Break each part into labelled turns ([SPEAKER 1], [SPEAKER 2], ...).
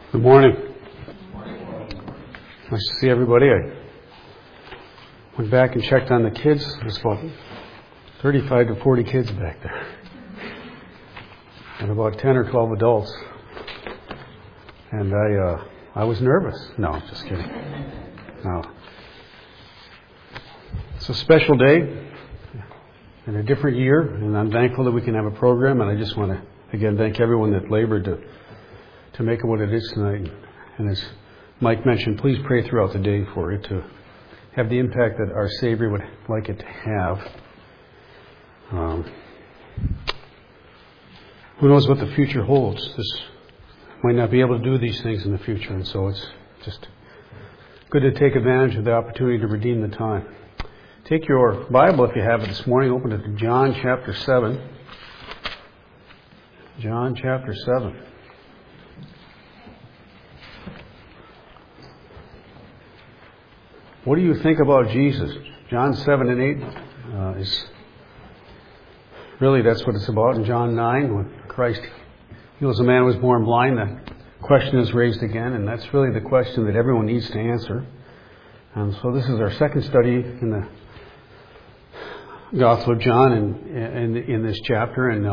[SPEAKER 1] Good morning. Nice to see everybody. I went back and checked on the kids. There's about 35 to 40 kids back there. And about 10 or 12 adults. And I was nervous. No, just kidding. No. It's a special day and a different year, and I'm thankful that we can have a program, and I just want to, again, thank everyone that labored to make it what it is tonight. And as Mike mentioned, please pray throughout the day for it to have the impact that our Savior would like it to have. Who knows what the future holds? This might not be able to do these things in the future, and so it's just good to take advantage of the opportunity to redeem the time. Take your Bible, if you have it this morning, open it to John chapter 7. John chapter 7. What do you think about Jesus? John 7 and 8 is really, that's what it's about. In John 9, when Christ heals a man who was born blind, the question is raised again, and that's really the question that everyone needs to answer. And so this is our second study in the Gospel of John in this chapter. And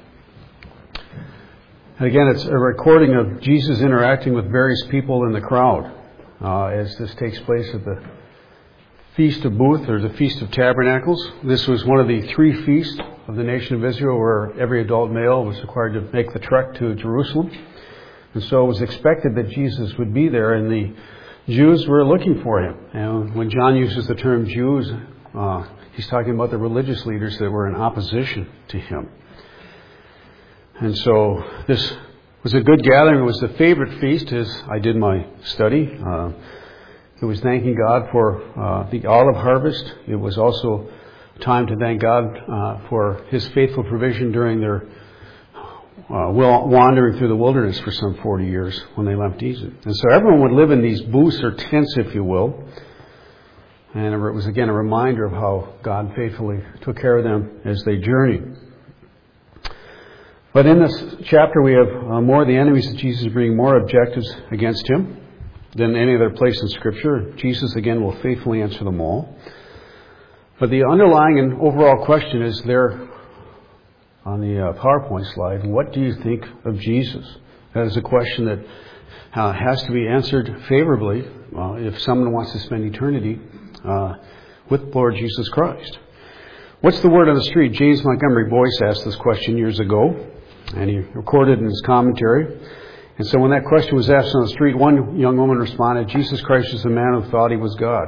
[SPEAKER 1] again, it's a recording of Jesus interacting with various people in the crowd as this takes place at the Feast of Booths, or the Feast of Tabernacles. This was one of the three feasts of the nation of Israel where every adult male was required to make the trek to Jerusalem. And so it was expected that Jesus would be there, and the Jews were looking for him. And when John uses the term Jews, he's talking about the religious leaders that were in opposition to him. And so this was a good gathering. It was the favorite feast as I did my study. It was thanking God for the olive harvest. It was also time to thank God for His faithful provision during their wandering through the wilderness for some 40 years when they left Egypt. And so everyone would live in these booths or tents, if you will. And it was again a reminder of how God faithfully took care of them as they journeyed. But in this chapter we have more of the enemies of Jesus bringing more objectives against Him than any other place in Scripture. Jesus, again, will faithfully answer them all. But the underlying and overall question is there on the PowerPoint slide. What do you think of Jesus? That is a question that has to be answered favorably if someone wants to spend eternity with Lord Jesus Christ. What's the word on the street? James Montgomery Boyce asked this question years ago, and he recorded in his commentary. And so when that question was asked on the street, one young woman responded, Jesus Christ is the man who thought he was God.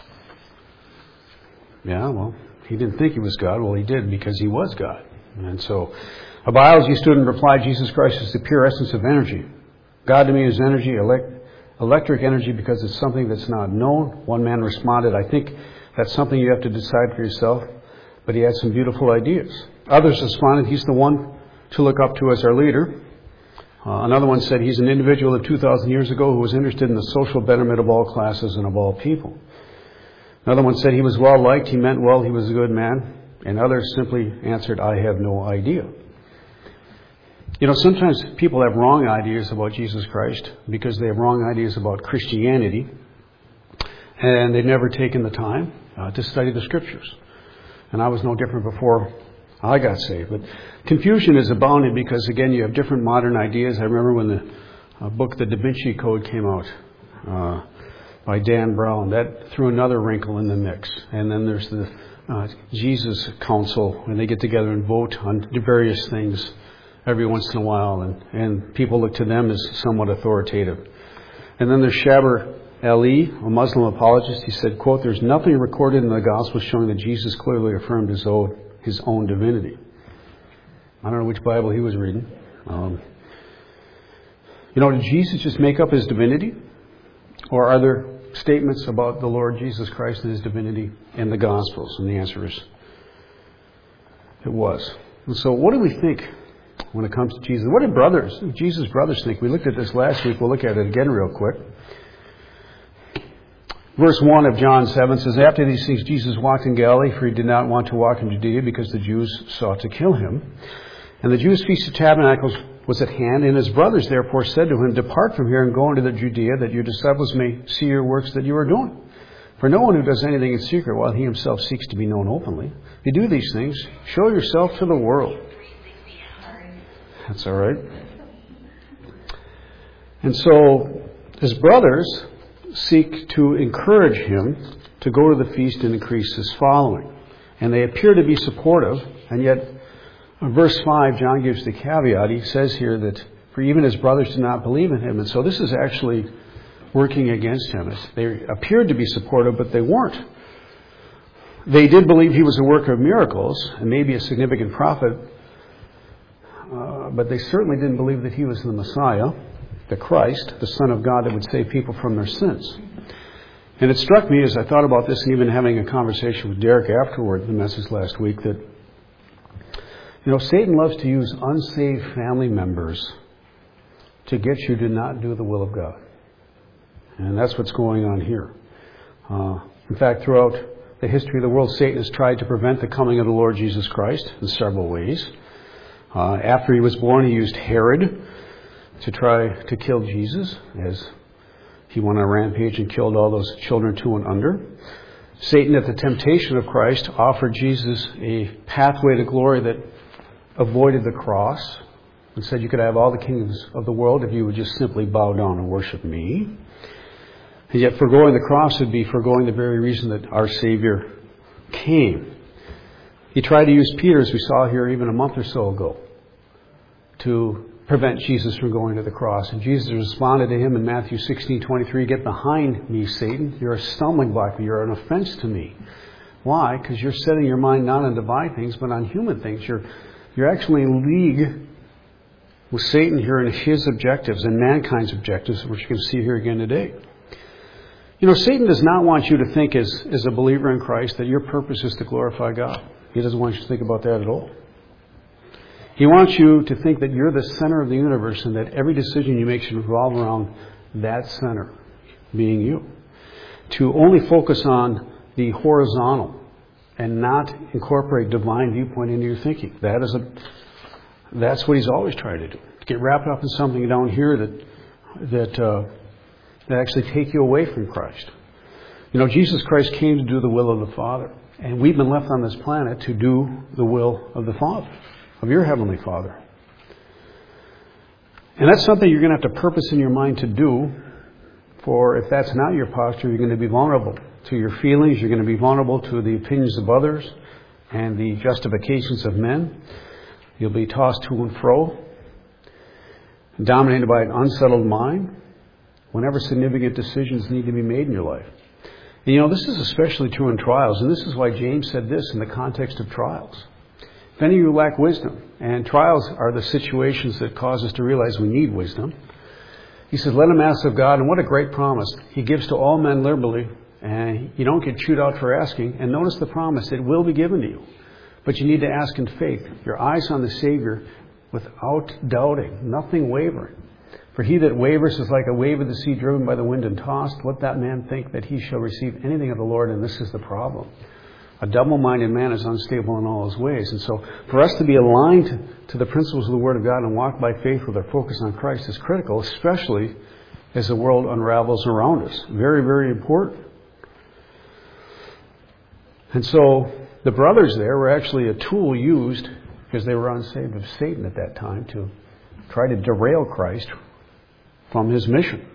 [SPEAKER 1] Yeah, well, he didn't think he was God. Well, he did, because he was God. And so a biology student replied, Jesus Christ is the pure essence of energy. God to me is energy, electric energy, because it's something that's not known. One man responded, I think that's something you have to decide for yourself. But he had some beautiful ideas. Others responded, he's the one to look up to as our leader. Another one said he's an individual of 2,000 years ago who was interested in the social betterment of all classes and of all people. Another one said he was well liked, he meant well, he was a good man. And others simply answered, I have no idea. You know, sometimes people have wrong ideas about Jesus Christ because they have wrong ideas about Christianity. And they've never taken the time to study the Scriptures. And I was no different before I got saved. But confusion is abounding because, again, you have different modern ideas. I remember when the book The Da Vinci Code came out by Dan Brown. That threw another wrinkle in the mix. And then there's the Jesus Council, when they get together and vote on various things every once in a while. And people look to them as somewhat authoritative. And then there's Shaber Ali, a Muslim apologist. He said, quote, there's nothing recorded in the Gospel showing that Jesus clearly affirmed his own divinity. I don't know which Bible he was reading. Did Jesus just make up his divinity? Or are there statements about the Lord Jesus Christ and his divinity in the Gospels? And the answer is, it was. And so what do we think when it comes to Jesus? What did Jesus' brothers think? We looked at this last week. We'll look at it again real quick. Verse 1 of John 7 says, after these things Jesus walked in Galilee, for he did not want to walk in Judea because the Jews sought to kill him. And the Jews' Feast of Tabernacles was at hand, and his brothers therefore said to him, Depart from here and go into the Judea, that your disciples may see your works that you are doing. For no one who does anything in secret while he himself seeks to be known openly. If you do these things, show yourself to the world. That's all right. And so his brothers seek to encourage him to go to the feast and increase his following. And they appear to be supportive, and yet in verse 5, John gives the caveat. He says here that for even his brothers did not believe in him. And so this is actually working against him. They appeared to be supportive, but they weren't. They did believe he was a worker of miracles and maybe a significant prophet, but they certainly didn't believe that he was the Messiah, the Christ, the Son of God that would save people from their sins. And it struck me as I thought about this, and even having a conversation with Derek afterward, the message last week, that Satan loves to use unsaved family members to get you to not do the will of God. And that's what's going on here. In fact, throughout the history of the world, Satan has tried to prevent the coming of the Lord Jesus Christ in several ways. After he was born, he used Herod to try to kill Jesus, as he went on a rampage and killed all those children 2 and under. Satan, at the temptation of Christ, offered Jesus a pathway to glory that avoided the cross and said you could have all the kingdoms of the world if you would just simply bow down and worship me. And yet foregoing the cross would be foregoing the very reason that our Savior came. He tried to use Peter, as we saw here even a month or so ago, to prevent Jesus from going to the cross. And Jesus responded to him in Matthew 16:23, Get behind me, Satan. You're a stumbling block. You're an offense to me. Why? Because you're setting your mind not on divine things, but on human things. You're actually in league with Satan here in his objectives and mankind's objectives, which you can see here again today. Satan does not want you to think as a believer in Christ that your purpose is to glorify God. He doesn't want you to think about that at all. He wants you to think that you're the center of the universe and that every decision you make should revolve around that center, being you. To only focus on the horizontal and not incorporate divine viewpoint into your thinking. That's what he's always tried to do. To get wrapped up in something down here that actually take you away from Christ. Jesus Christ came to do the will of the Father. And we've been left on this planet to do the will of the Father, of your Heavenly Father. And that's something you're going to have to purpose in your mind to do. For if that's not your posture, you're going to be vulnerable to your feelings. You're going to be vulnerable to the opinions of others and the justifications of men. You'll be tossed to and fro, dominated by an unsettled mind whenever significant decisions need to be made in your life. And this is especially true in trials, and this is why James said this in the context of trials. If any of you lack wisdom, and trials are the situations that cause us to realize we need wisdom, he says, let him ask of God, and what a great promise. He gives to all men liberally, and you don't get chewed out for asking. And notice the promise, it will be given to you. But you need to ask in faith, your eyes on the Savior, without doubting, nothing wavering. For he that wavers is like a wave of the sea driven by the wind and tossed. Let that man think that he shall receive anything of the Lord, and this is the problem. A double-minded man is unstable in all his ways. And so for us to be aligned to the principles of the Word of God and walk by faith with our focus on Christ is critical, especially as the world unravels around us. Very, very important. And so the brothers there were actually a tool used, because they were unsaved, of Satan at that time, to try to derail Christ from his mission.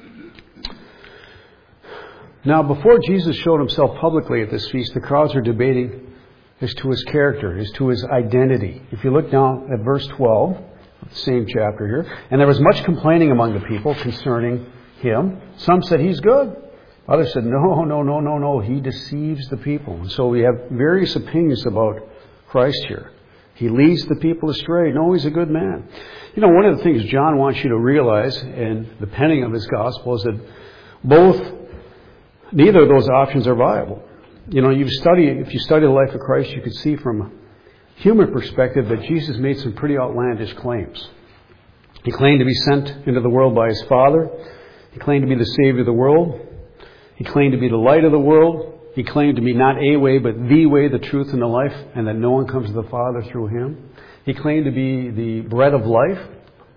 [SPEAKER 1] Now, before Jesus showed himself publicly at this feast, the crowds are debating as to his character, as to his identity. If you look down at verse 12, the same chapter here, and there was much complaining among the people concerning him. Some said he's good. Others said, no, he deceives the people. And so we have various opinions about Christ here. He leads the people astray. No, he's a good man. One of the things John wants you to realize in the penning of his gospel is that neither of those options are viable. If you study the life of Christ, you can see from a human perspective that Jesus made some pretty outlandish claims. He claimed to be sent into the world by his Father. He claimed to be the Savior of the world. He claimed to be the light of the world. He claimed to be not a way, but the way, the truth, and the life, and that no one comes to the Father through him. He claimed to be the bread of life,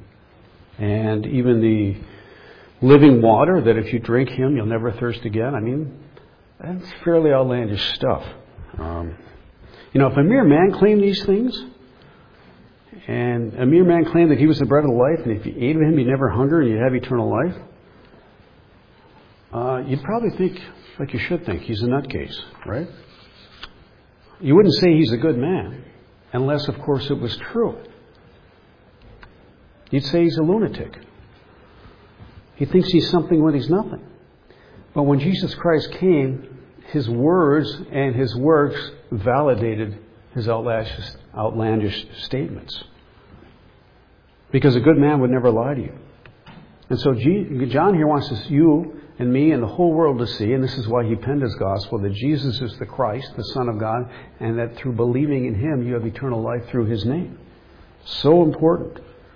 [SPEAKER 1] and even the living water, that if you drink him, you'll never thirst again. I mean, that's fairly outlandish stuff. If a mere man claimed these things, and a mere man claimed that he was the bread of life, and if you ate of him, you'd never hunger and you'd have eternal life, you'd probably think, like you should think, he's a nutcase, right? You wouldn't say he's a good man, unless, of course, it was true. You'd say he's a lunatic. He thinks he's something when he's nothing. But when Jesus Christ came, his words and his works validated his outlandish statements. Because a good man would never lie to you. And so John here wants you and me and the whole world to see, and this is why he penned his gospel, that Jesus is the Christ, the Son of God, and that through believing in him you have eternal life through his name. So important.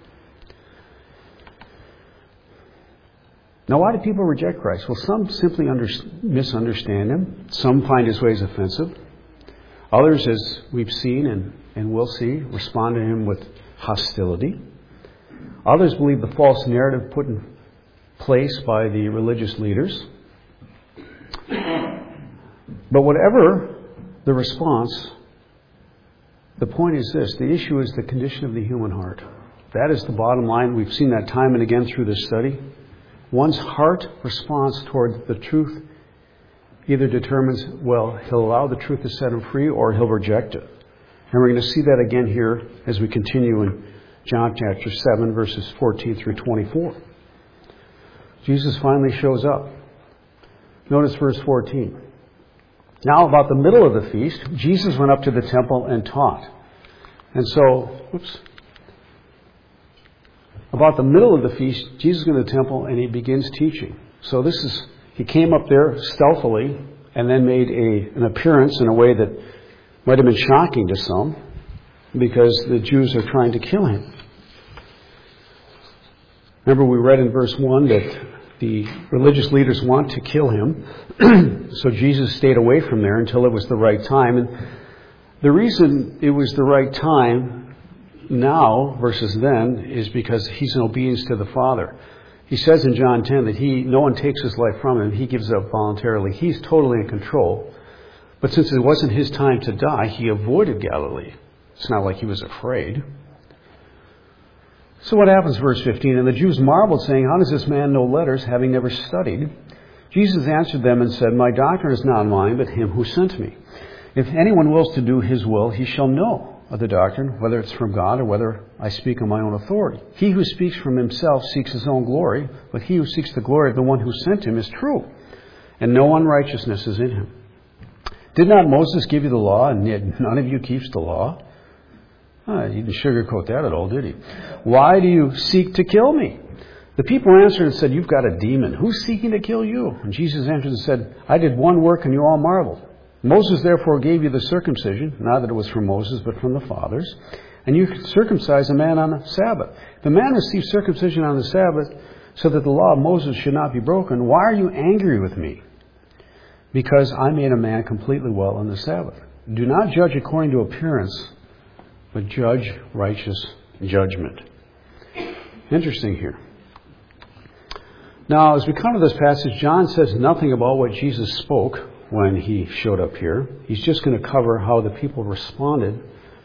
[SPEAKER 1] Now, why do people reject Christ? Well, some simply misunderstand him. Some find his ways offensive. Others, as we've seen and will see, respond to him with hostility. Others believe the false narrative put in place by the religious leaders. But whatever the response, the point is this: the issue is the condition of the human heart. That is the bottom line. We've seen that time and again through this study. One's heart response toward the truth either determines, well, he'll allow the truth to set him free, or he'll reject it. And we're going to see that again here as we continue in John chapter 7, verses 14 through 24. Jesus finally shows up. Notice verse 14. Now, about the middle of the feast, Jesus went up to the temple and taught. And so, about the middle of the feast, Jesus goes to the temple and he begins teaching. So he came up there stealthily and then made an appearance in a way that might have been shocking to some, because the Jews are trying to kill him. Remember, we read in verse 1 that the religious leaders want to kill him. So Jesus stayed away from there until it was the right time. And the reason it was the right time now versus then is because he's in obedience to the Father. He says in John 10 that no one takes his life from him. He gives it up voluntarily. He's totally in control. But since it wasn't his time to die, he avoided Galilee. It's not like he was afraid. So what happens, verse 15? And the Jews marveled, saying, how does this man know letters, having never studied? Jesus answered them and said, my doctrine is not mine, but him who sent me. If anyone wills to do his will, he shall know of the doctrine, whether it's from God or whether I speak on my own authority. He who speaks from himself seeks his own glory, but he who seeks the glory of the one who sent him is true, and no unrighteousness is in him. Did not Moses give you the law, and yet none of you keeps the law? He didn't sugarcoat that at all, did he? Why do you seek to kill me? The people answered and said, you've got a demon. Who's seeking to kill you? And Jesus answered and said, I did one work and you all marveled. Moses therefore gave you the circumcision, not that it was from Moses, but from the fathers. And you circumcise a man on the Sabbath. If the man receives circumcision on the Sabbath, so that the law of Moses should not be broken, why are you angry with me? Because I made a man completely well on the Sabbath. Do not judge according to appearance, but judge righteous judgment. Interesting here. Now, as we come to this passage, John says nothing about what Jesus spoke when he showed up here. He's just going to cover how the people responded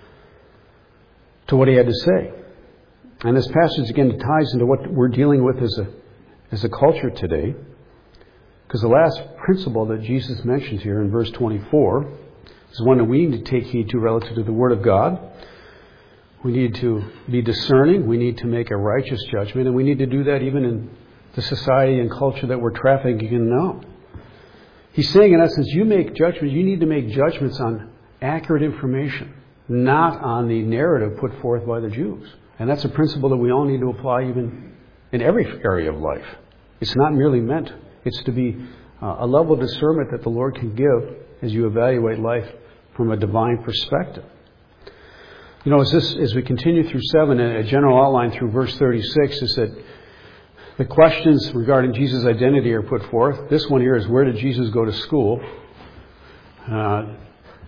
[SPEAKER 1] to what he had to say. And this passage, again, ties into what we're dealing with as a culture today. Because the last principle that Jesus mentions here in verse 24 is one that we need to take heed to relative to the Word of God. We need to be discerning. We need to make a righteous judgment. And we need to do that even in the society and culture that we're trafficking in now. He's saying, in essence, you make judgments. You need to make judgments on accurate information, not on the narrative put forth by the Jews. And that's a principle that we all need to apply even in every area of life. It's not merely meant. It's to be a level of discernment that the Lord can give as you evaluate life from a divine perspective. You know, as we continue through 7, a general outline through verse 36 is that the questions regarding Jesus' identity are put forth. This one here is, where did Jesus go to school?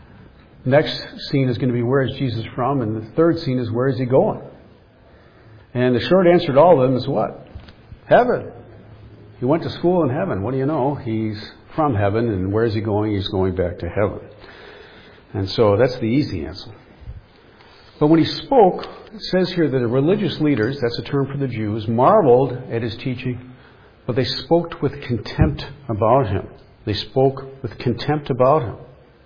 [SPEAKER 1] Next scene is going to be, where is Jesus from? And the third scene is, where is he going? And the short answer to all of them is what? Heaven. He went to school in heaven. What do you know? He's from heaven, and where is he going? He's going back to heaven. And so that's the easy answer. But when he spoke, it says here that the religious leaders, that's a term for the Jews, marveled at his teaching, but they spoke with contempt about him. They spoke with contempt about him.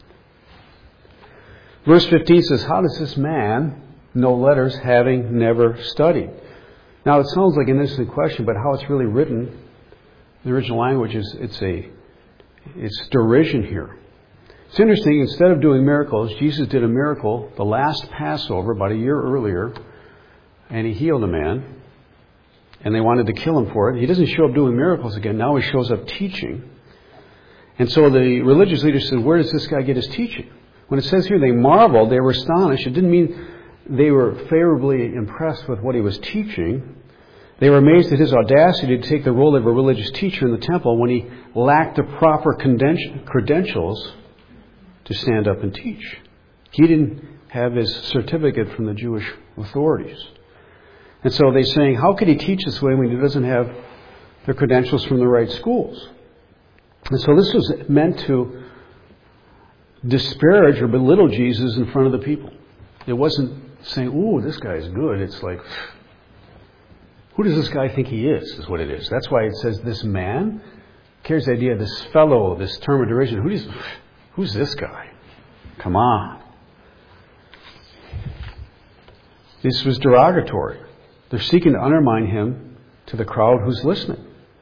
[SPEAKER 1] Verse 15 says, how does this man know letters having never studied? Now it sounds like an innocent question, but how it's really written, the original language is it's derision here. It's interesting, instead of doing miracles, Jesus did a miracle the last Passover, about a year earlier, and he healed a man, and they wanted to kill him for it. He doesn't show up doing miracles again. Now he shows up teaching. And so the religious leaders said, where does this guy get his teaching? When it says here they marveled, they were astonished, it didn't mean they were favorably impressed with what he was teaching. They were amazed at his audacity to take the role of a religious teacher in the temple when he lacked the proper credentials to stand up and teach. He didn't have his certificate from the Jewish authorities. And so they're saying, how could he teach this way when he doesn't have the credentials from the right schools? And so this was meant to disparage or belittle Jesus in front of the people. It wasn't saying, ooh, this guy's good. It's like, who does this guy think he is what it is. That's why it says this man carries the idea of this fellow, this term of derision. Who's this guy? Come on. This was derogatory. They're seeking to undermine him to the crowd who's listening.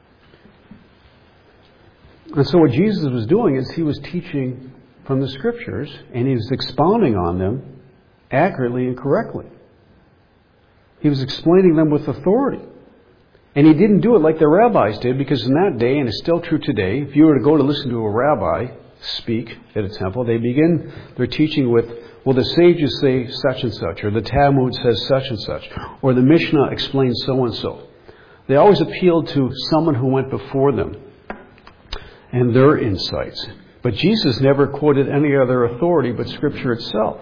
[SPEAKER 1] And so what Jesus was doing is he was teaching from the Scriptures, and he was expounding on them accurately and correctly. He was explaining them with authority. And he didn't do it like the rabbis did, because in that day, and it's still true today, if you were to go to listen to a rabbi speak at a temple, they begin their teaching with, well, the sages say such and such, or the Talmud says such and such, or the Mishnah explains so and so. They always appealed to someone who went before them and their insights. But Jesus never quoted any other authority but Scripture itself.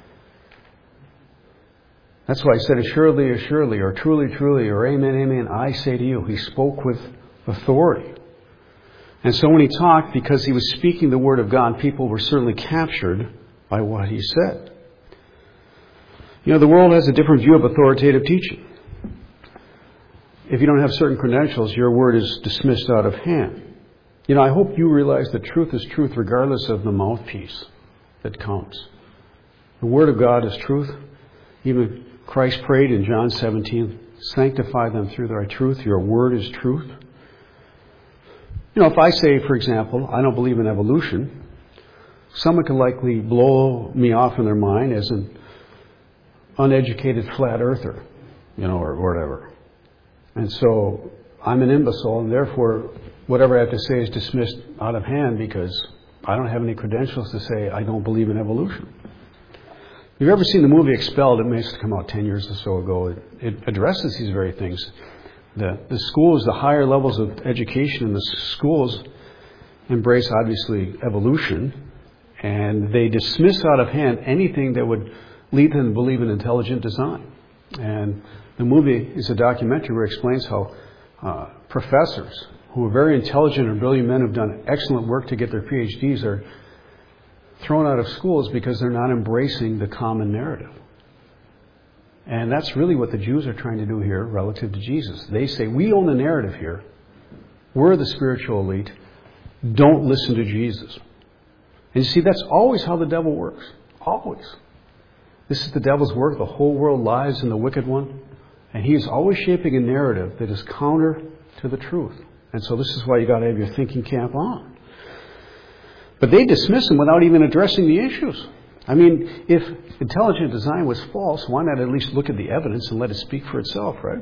[SPEAKER 1] That's why he said, assuredly, assuredly, or truly, truly, or amen, amen, I say to you. He spoke with authority. And so when he talked, because he was speaking the Word of God, people were certainly captured by what he said. You know, the world has a different view of authoritative teaching. If you don't have certain credentials, your word is dismissed out of hand. You know, I hope you realize that truth is truth regardless of the mouthpiece that counts. The Word of God is truth. Even Christ prayed in John 17, sanctify them through thy truth. Your word is truth. You know, if I say, for example, I don't believe in evolution, someone could likely blow me off in their mind as an uneducated flat earther, you know, or whatever. And so I'm an imbecile, and therefore whatever I have to say is dismissed out of hand because I don't have any credentials to say I don't believe in evolution. You've ever seen the movie Expelled? It must have come out 10 years or so ago. It addresses these very things. The schools, the higher levels of education in the schools embrace, obviously, evolution, and they dismiss out of hand anything that would lead them to believe in intelligent design. And the movie is a documentary where it explains how professors who are very intelligent and brilliant men who have done excellent work to get their PhDs are thrown out of schools because they're not embracing the common narrative. And that's really what the Jews are trying to do here relative to Jesus. They say, we own the narrative here. We're the spiritual elite. Don't listen to Jesus. And you see, that's always how the devil works. Always. This is the devil's work. The whole world lies in the wicked one. And he is always shaping a narrative that is counter to the truth. And so this is why you got to have your thinking cap on. But they dismiss him without even addressing the issues. I mean, if intelligent design was false, why not at least look at the evidence and let it speak for itself, right?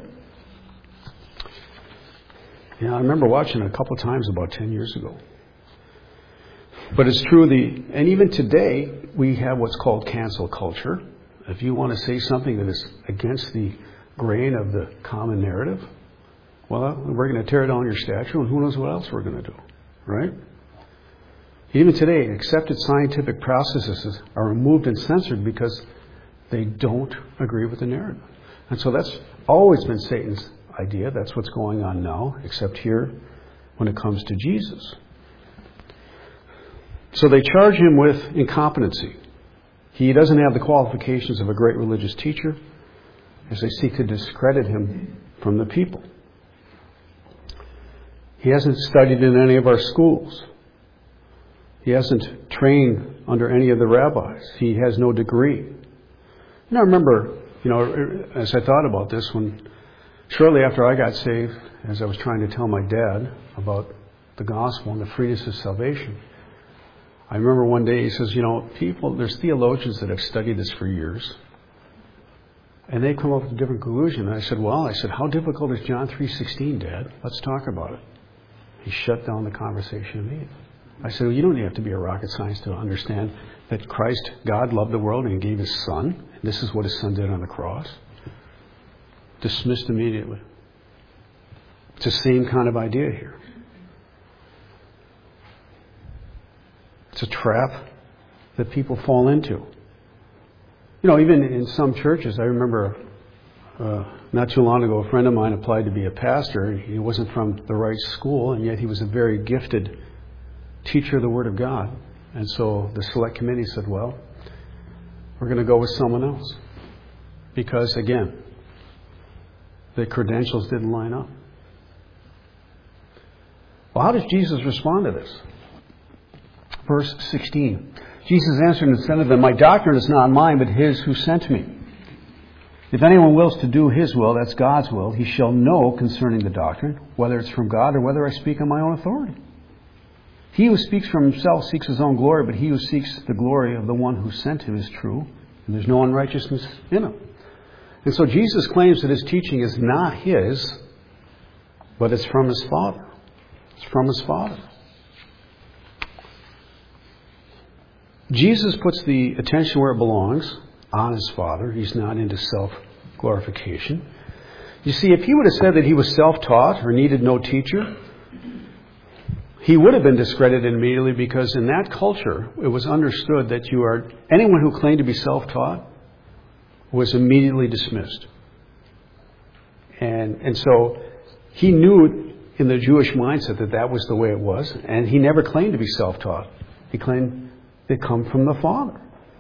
[SPEAKER 1] Yeah, I remember watching it a couple of times about 10 years ago. But it's true, and even today, we have what's called cancel culture. If you want to say something that is against the grain of the common narrative, well, we're going to tear down your statue, and who knows what else we're going to do, right? Even today, accepted scientific processes are removed and censored because they don't agree with the narrative. And so that's always been Satan's idea. That's what's going on now, except here when it comes to Jesus. So they charge him with incompetency. He doesn't have the qualifications of a great religious teacher, as they seek to discredit him from the people. He hasn't studied in any of our schools. He hasn't trained under any of the rabbis. He has no degree. I remember, as I thought about this, when shortly after I got saved, as I was trying to tell my dad about the gospel and the freeness of salvation, I remember one day he says, there's theologians that have studied this for years, and they come up with a different conclusion. And I said, how difficult is John 3:16, Dad? Let's talk about it. He shut down the conversation immediately. I said, you don't have to be a rocket scientist to understand that Christ, God, loved the world and gave his Son. And this is what his Son did on the cross. Dismissed immediately. It's the same kind of idea here. It's a trap that people fall into. Even in some churches, I remember not too long ago, a friend of mine applied to be a pastor. He wasn't from the right school, and yet he was a very gifted teacher of the Word of God. And so the select committee said, well, we're going to go with someone else. Because, again, the credentials didn't line up. Well, how does Jesus respond to this? Verse 16. Jesus answered and said to them, my doctrine is not mine, but his who sent me. If anyone wills to do his will, that's God's will, he shall know concerning the doctrine, whether it's from God or whether I speak on my own authority. He who speaks from himself seeks his own glory, but he who seeks the glory of the one who sent him is true, and there's no unrighteousness in him. And so Jesus claims that his teaching is not his, but it's from his Father. It's from his Father. Jesus puts the attention where it belongs, on his Father. He's not into self-glorification. You see, if he would have said that he was self-taught or needed no teacher, he would have been discredited immediately, because in that culture, it was understood that anyone who claimed to be self-taught was immediately dismissed. And so he knew in the Jewish mindset that was the way it was, and he never claimed to be self-taught. He claimed it come from the Father.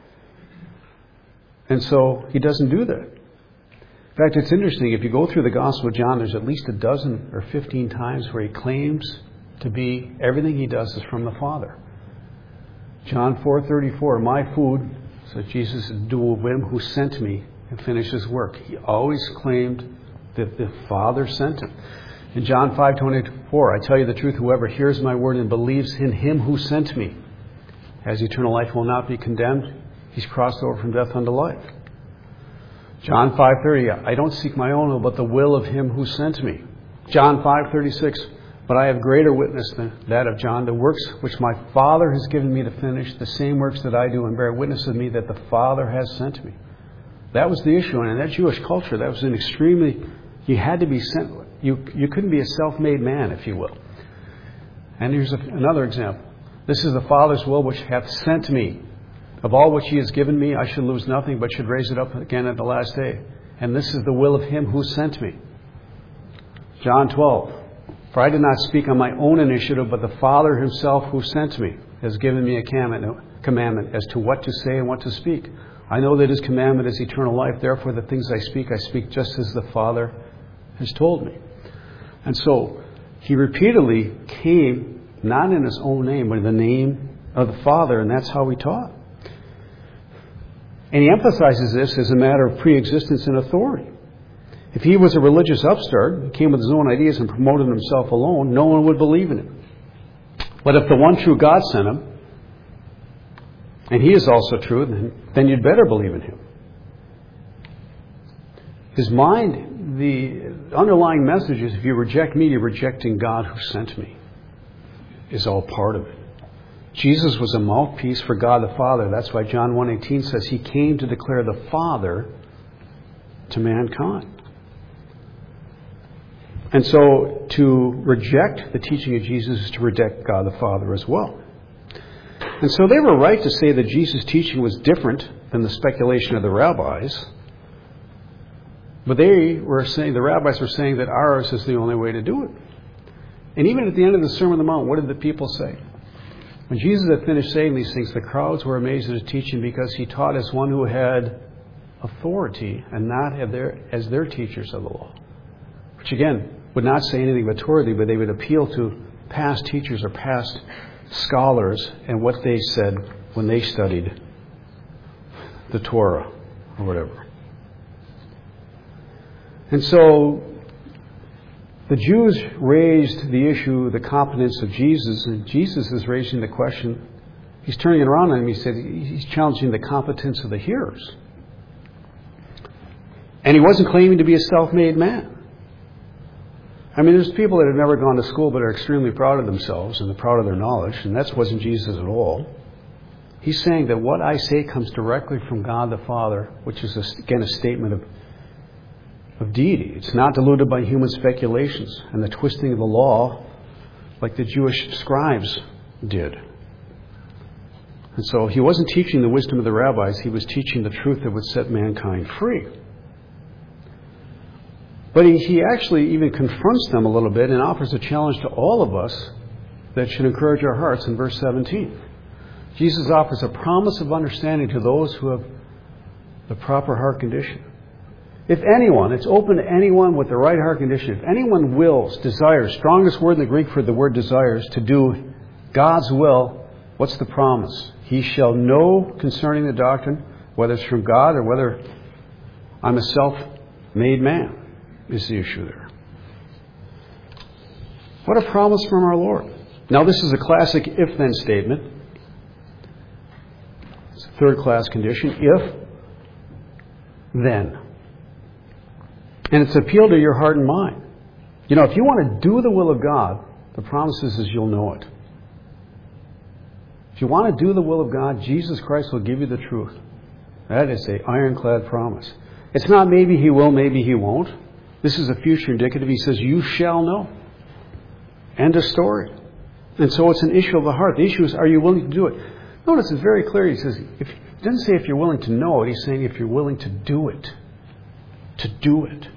[SPEAKER 1] And so he doesn't do that. In fact, it's interesting. If you go through the Gospel of John, there's at least 12 or 15 times where he claims to be everything he does is from the Father. John 4:34, my food, says Jesus, is due of him who sent me and finish his work. He always claimed that the Father sent him. In John 5:24, I tell you the truth, whoever hears my word and believes in him who sent me has eternal life, will not be condemned. He's crossed over from death unto life. John 5:30, I don't seek my own will, but the will of him who sent me. John 5:36, but I have greater witness than that of John, the works which my Father has given me to finish, the same works that I do, and bear witness of me that the Father has sent me. That was the issue. And in that Jewish culture, that was an extremely, you had to be sent. You couldn't be a self-made man, if you will. And here's another example. This is the Father's will which hath sent me. Of all which he has given me, I should lose nothing, but should raise it up again at the last day. And this is the will of him who sent me. John 12. For I did not speak on my own initiative, but the Father himself who sent me has given me a commandment as to what to say and what to speak. I know that his commandment is eternal life. Therefore, the things I speak just as the Father has told me. And so, he repeatedly came not in his own name, but in the name of the Father, and that's how he taught. And he emphasizes this as a matter of pre-existence and authority. If he was a religious upstart, who came with his own ideas and promoted himself alone, no one would believe in him. But if the one true God sent him, and he is also true, then you'd better believe in him. His mind, the underlying message is, if you reject me, you're rejecting God who sent me, is all part of it. Jesus was a mouthpiece for God the Father. That's why John 1:18 says he came to declare the Father to mankind. And so to reject the teaching of Jesus is to reject God the Father as well. And so they were right to say that Jesus' teaching was different than the speculation of the rabbis. But they were saying, the rabbis were saying that ours is the only way to do it. And even at the end of the Sermon on the Mount, what did the people say? When Jesus had finished saying these things, the crowds were amazed at his teaching because he taught as one who had authority and not as their teachers of the law. Which again, would not say anything of authority, but they would appeal to past teachers or past scholars and what they said when they studied the Torah or whatever. And so the Jews raised the issue, the competence of Jesus, and Jesus is raising the question. He's turning it around on him. He said he's challenging the competence of the hearers. And he wasn't claiming to be a self-made man. I mean, there's people that have never gone to school but are extremely proud of themselves and proud of their knowledge, and that wasn't Jesus at all. He's saying that what I say comes directly from God the Father, which is, again, a statement of deity. It's not diluted by human speculations and the twisting of the law like the Jewish scribes did. And so he wasn't teaching the wisdom of the rabbis. He was teaching the truth that would set mankind free. But he actually even confronts them a little bit and offers a challenge to all of us that should encourage our hearts in verse 17. Jesus offers a promise of understanding to those who have the proper heart condition. If anyone, it's open to anyone with the right heart condition, if anyone wills, desires, strongest word in the Greek for the word desires, to do God's will, what's the promise? He shall know concerning the doctrine, whether it's from God or whether I'm a self-made man, is the issue there. What a promise from our Lord. Now this is a classic if-then statement. It's a third-class condition. If, then. And it's appeal to your heart and mind. You know, if you want to do the will of God, the promise is you'll know it. If you want to do the will of God, Jesus Christ will give you the truth. That is an ironclad promise. It's not maybe he will, maybe he won't. This is a future indicative. He says, you shall know. End of story. And so it's an issue of the heart. The issue is, are you willing to do it? Notice it's very clear. He says, he doesn't say if you're willing to know it. He's saying if you're willing to do it. To do it.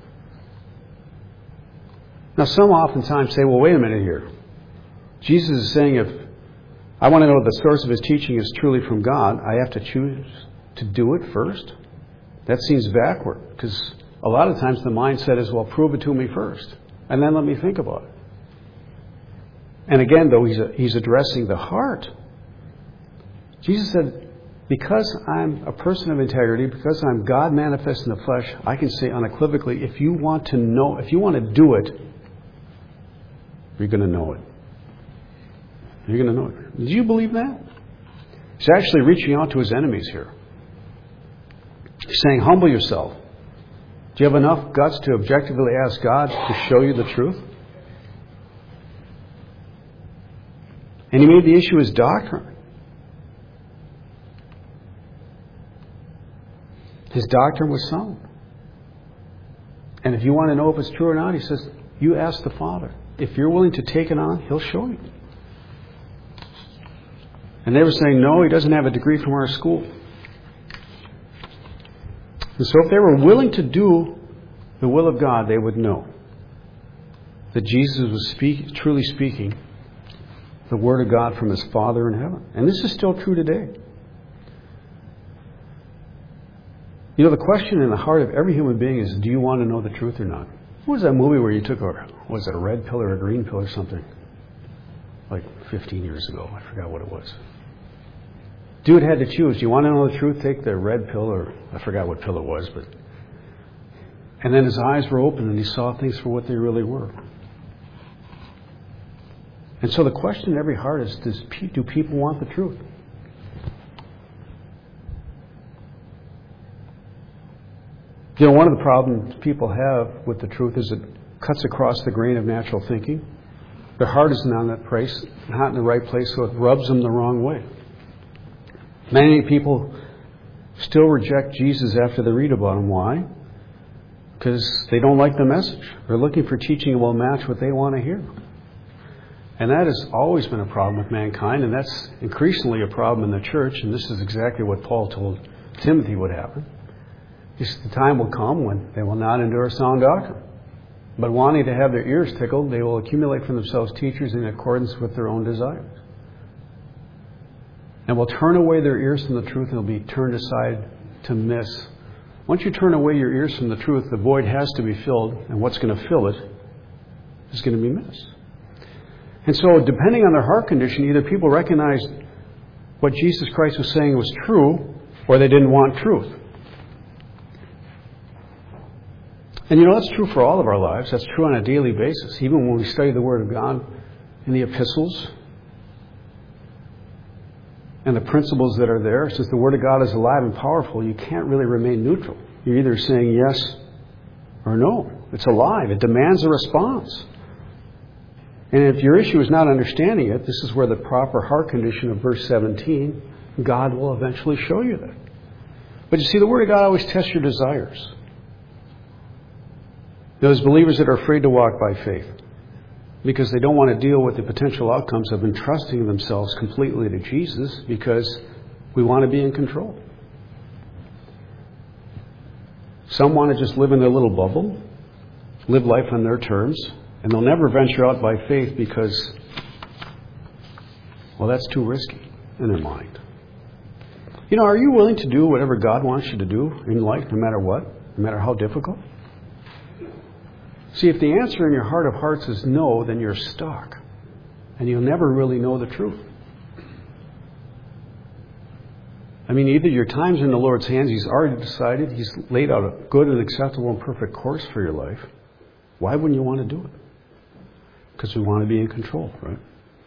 [SPEAKER 1] Now, some oftentimes say, well, wait a minute here. Jesus is saying if I want to know the source of his teaching is truly from God, I have to choose to do it first? That seems backward, because a lot of times the mindset is, well, prove it to me first, and then let me think about it. And again, though, he's addressing the heart. Jesus said, because I'm a person of integrity, because I'm God manifest in the flesh, I can say unequivocally, if you want to know, if you want to do it, you're going to know it. You're going to know it. Did you believe that? He's actually reaching out to his enemies here. He's saying, humble yourself. Do you have enough guts to objectively ask God to show you the truth? And he made the issue his doctrine. His doctrine was sound. And if you want to know if it's true or not, he says, you ask the Father. If you're willing to take it on, he'll show you. And they were saying, no, he doesn't have a degree from our school. And so if they were willing to do the will of God, they would know that Jesus was truly speaking the Word of God from his Father in heaven. And this is still true today. You know, the question in the heart of every human being is, do you want to know the truth or not? What was that movie where you took was it a red pill or a green pill or something? Like 15 years ago. I forgot what it was. Dude had to choose. Do you want to know the truth? Take the red pill, or I forgot what pill it was. And then his eyes were open and he saw things for what they really were. And so the question in every heart is, do people want the truth? You know, one of the problems people have with the truth is it cuts across the grain of natural thinking. Their heart isn't on that place, not in the right place, so it rubs them the wrong way. Many people still reject Jesus after they read about him. Why? Because they don't like the message. They're looking for teaching that will match what they want to hear. And that has always been a problem with mankind, and that's increasingly a problem in the church, and this is exactly what Paul told Timothy would happen. The time will come when they will not endure sound doctrine. But wanting to have their ears tickled, they will accumulate for themselves teachers in accordance with their own desires. And will turn away their ears from the truth and will be turned aside to miss. Once you turn away your ears from the truth, the void has to be filled, and what's going to fill it is going to be missed. And so, depending on their heart condition, either people recognized what Jesus Christ was saying was true, or they didn't want truth. And that's true for all of our lives. That's true on a daily basis. Even when we study the Word of God in the epistles and the principles that are there, since the Word of God is alive and powerful, you can't really remain neutral. You're either saying yes or no. It's alive. It demands a response. And if your issue is not understanding it, this is where the proper heart condition of verse 17, God will eventually show you that. But you see, the Word of God always tests your desires. Those believers that are afraid to walk by faith because they don't want to deal with the potential outcomes of entrusting themselves completely to Jesus because we want to be in control. Some want to just live in their little bubble, live life on their terms, and they'll never venture out by faith because, well, that's too risky in their mind. Are you willing to do whatever God wants you to do in life, no matter what, no matter how difficult? See, if the answer in your heart of hearts is no, then you're stuck. And you'll never really know the truth. Either your time's in the Lord's hands, He's already decided, He's laid out a good and acceptable and perfect course for your life. Why wouldn't you want to do it? Because we want to be in control, right?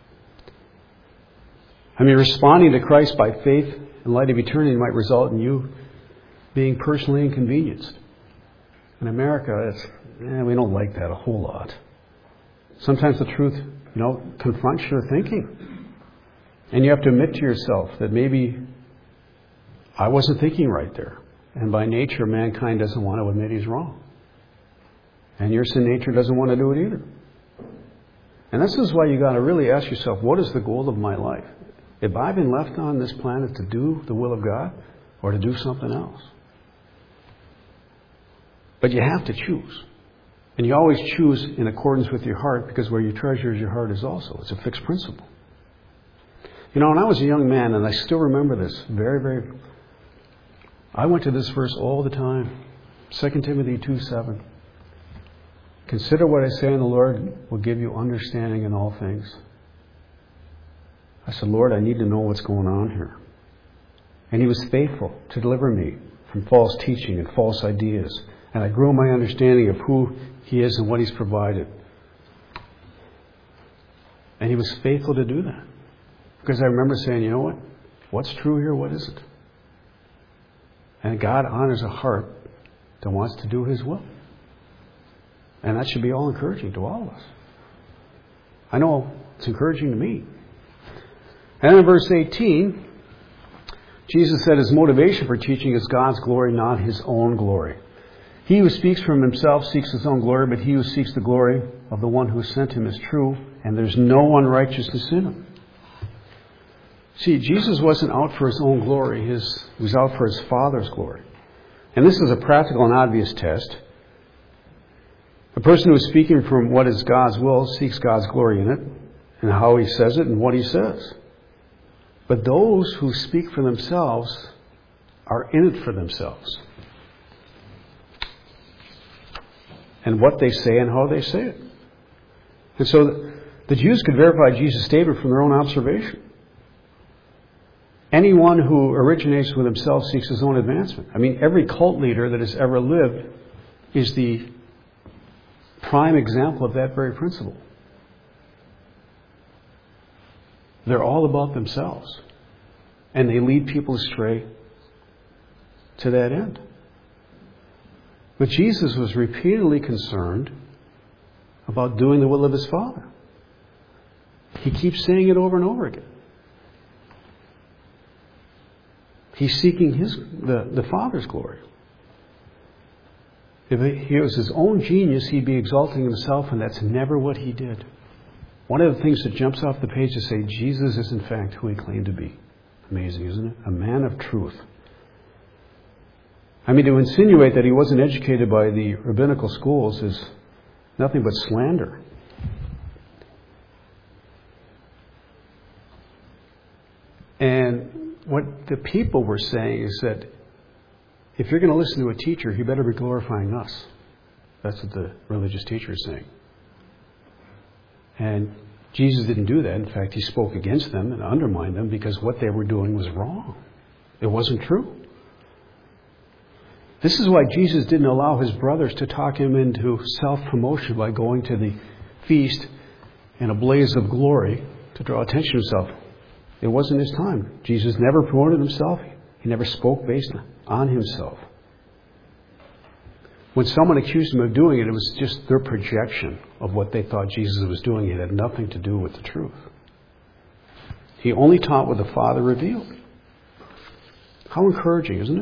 [SPEAKER 1] Responding to Christ by faith in light of eternity might result in you being personally inconvenienced. In America, we don't like that a whole lot. Sometimes the truth, confronts your thinking. And you have to admit to yourself that maybe I wasn't thinking right there. And by nature, mankind doesn't want to admit he's wrong. And your sin nature doesn't want to do it either. And this is why you got to really ask yourself, what is the goal of my life? Have I been left on this planet to do the will of God or to do something else? But you have to choose. And you always choose in accordance with your heart, because where you treasure your heart is also. It's a fixed principle. When I was a young man, and I still remember this very, very... I went to this verse all the time. 2 Timothy 2:7. Consider what I say, and the Lord will give you understanding in all things. I said, Lord, I need to know what's going on here. And He was faithful to deliver me from false teaching and false ideas. And I grew in my understanding of who He is and what He's provided. And He was faithful to do that. Because I remember saying, you know what? What's true here? What isn't? And God honors a heart that wants to do His will. And that should be all encouraging to all of us. I know it's encouraging to me. And in verse 18, Jesus said His motivation for teaching is God's glory, not His own glory. He who speaks from himself seeks his own glory, but he who seeks the glory of the one who sent him is true, and there's no unrighteousness in him. See, Jesus wasn't out for His own glory. He was out for His Father's glory. And this is a practical and obvious test. A person who is speaking from what is God's will seeks God's glory in it, and how He says it and what He says. But those who speak for themselves are in it for themselves. And what they say and how they say it. And so the Jews could verify Jesus' statement from their own observation. Anyone who originates with himself seeks his own advancement. Every cult leader that has ever lived is the prime example of that very principle. They're all about themselves. And they lead people astray to that end. But Jesus was repeatedly concerned about doing the will of His Father. He keeps saying it over and over again. He's seeking the Father's glory. If He was His own genius, He'd be exalting Himself, and that's never what He did. One of the things that jumps off the page is say Jesus is in fact who He claimed to be. Amazing, isn't it? A man of truth. I mean, to insinuate that he wasn't educated by the rabbinical schools is nothing but slander. And what the people were saying is that if you're going to listen to a teacher, he better be glorifying us. That's what the religious teacher is saying. And Jesus didn't do that. In fact, he spoke against them and undermined them because what they were doing was wrong. It wasn't true. This is why Jesus didn't allow his brothers to talk him into self-promotion by going to the feast in a blaze of glory to draw attention to himself. It wasn't his time. Jesus never promoted himself. He never spoke based on himself. When someone accused him of doing it, it was just their projection of what they thought Jesus was doing. It had nothing to do with the truth. He only taught what the Father revealed. How encouraging, isn't it?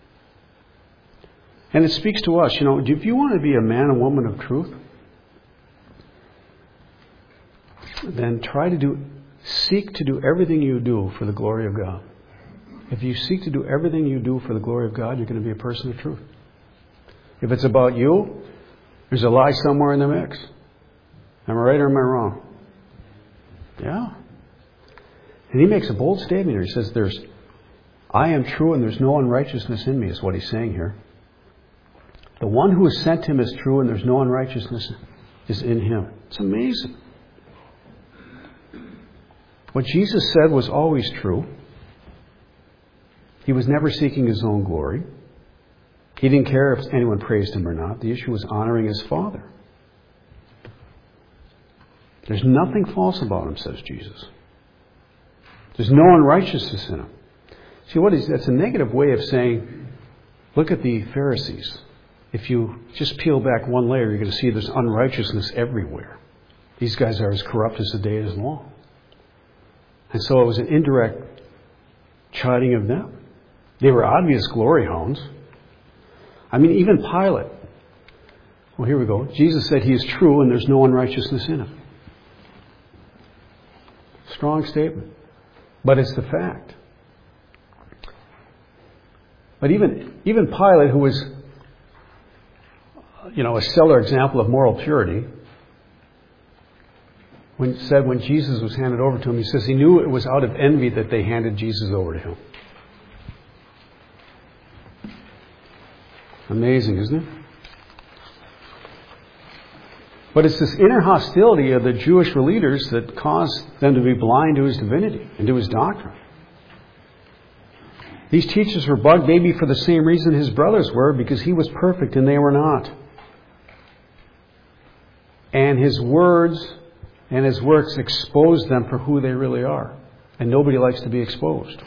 [SPEAKER 1] And it speaks to us, if you want to be a man and woman of truth, then seek to do everything you do for the glory of God. If you seek to do everything you do for the glory of God, you're going to be a person of truth. If it's about you, there's a lie somewhere in the mix. Am I right or am I wrong? Yeah. And he makes a bold statement here. He says, I am true and there's no unrighteousness in me, is what he's saying here. The one who has sent him is true and there's no unrighteousness is in him. It's amazing. What Jesus said was always true. He was never seeking his own glory. He didn't care if anyone praised him or not. The issue was honoring his Father. There's nothing false about him, says Jesus. There's no unrighteousness in him. See, that's a negative way of saying, look at the Pharisees. If you just peel back one layer, you're going to see there's unrighteousness everywhere. These guys are as corrupt as the day is long. And so it was an indirect chiding of them. They were obvious glory hounds. I mean, even Pilate. Well, here we go. Jesus said he is true and there's no unrighteousness in him. Strong statement. But it's the fact. But even Pilate, who was, a stellar example of moral purity, when Jesus was handed over to him, he says he knew it was out of envy that they handed Jesus over to him. Amazing, isn't it? But it's this inner hostility of the Jewish leaders that caused them to be blind to his divinity and to his doctrine. These teachers were bugged maybe for the same reason his brothers were, because he was perfect and they were not. And his words and his works exposed them for who they really are. And nobody likes to be exposed.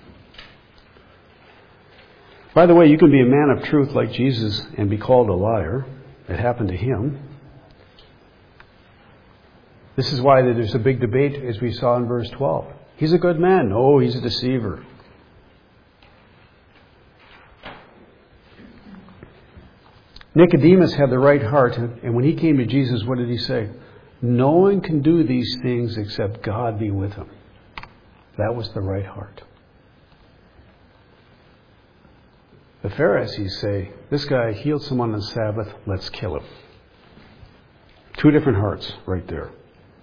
[SPEAKER 1] By the way, you can be a man of truth like Jesus and be called a liar. It happened to him. This is why there's a big debate, as we saw in verse 12. He's a good man. No, he's a deceiver. Nicodemus had the right heart, and when he came to Jesus, what did he say? No one can do these things except God be with him. That was the right heart. The Pharisees say, this guy healed someone on the Sabbath, let's kill him. Two different hearts right there.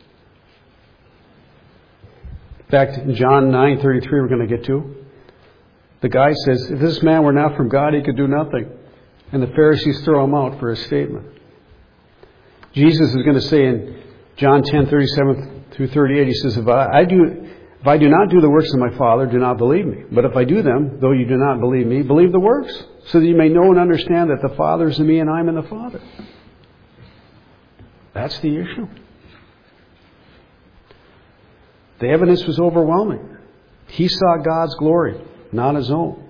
[SPEAKER 1] In fact, in John 9:33 we're going to get to, the guy says, if this man were not from God, he could do nothing. And the Pharisees throw him out for his statement. Jesus is going to say in John 10:37 through 38, he says, if I do not do the works of my Father, do not believe me. But if I do them, though you do not believe me, believe the works, so that you may know and understand that the Father is in me and I am in the Father. That's the issue. The evidence was overwhelming. He saw God's glory, not his own.